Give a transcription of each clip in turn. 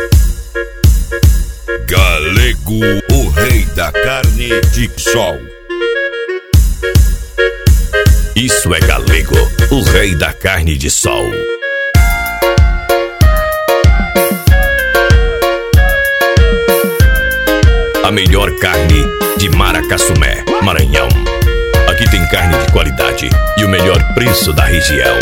Galego, o rei da carne de sol. Isso é Galego, o rei da carne de sol. A melhor carne de Maracassumé, Maranhão. Aqui tem carne de qualidade e o melhor preço da região.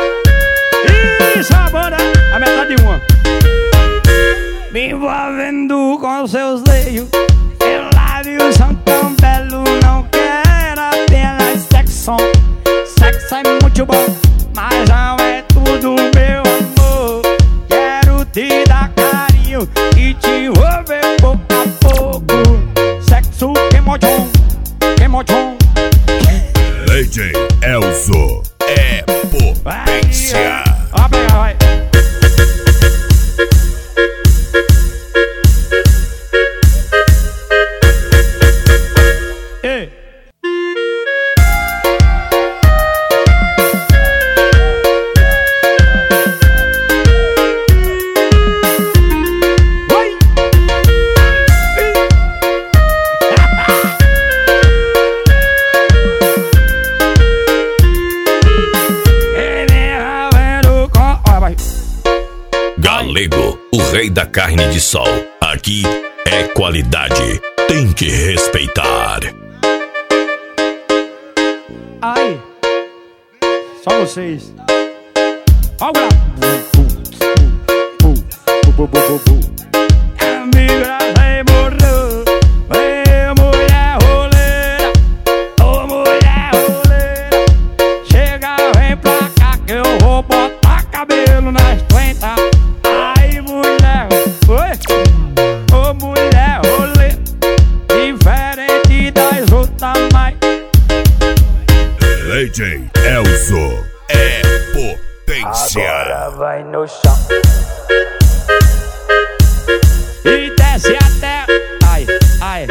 E sabor a metade de uma. Me envolvendo com seus seios, seus lábios são tão belos. Não quero apenas sexo. Sexo é muito bom, mas não é tudo, meu amor. Quero te dar carinho e te envolver pouco a pouco. Sexo queimotão, queimotão. DJ Elzo é potência. Vai. Ei. Vai. Galego, o rei da carne de sol. Aqui é qualidade, tem que respeitar. Aí, só vocês. Vamos lá. Amiga, vem morrer. Vem, mulher roleira. Ô, mulher roleira. Chega, vem pra cá que eu vou botar cabelo nas 30. Aí, mulher. Oi? Ô, mulher roleira. Diferente das outras, mas DJ Elzo é potência. agora vai no chão e desce até. Ai,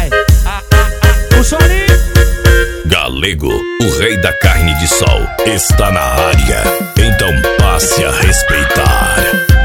o solinho. Galego, o rei da carne de sol, está na área. Então passe a respeitar.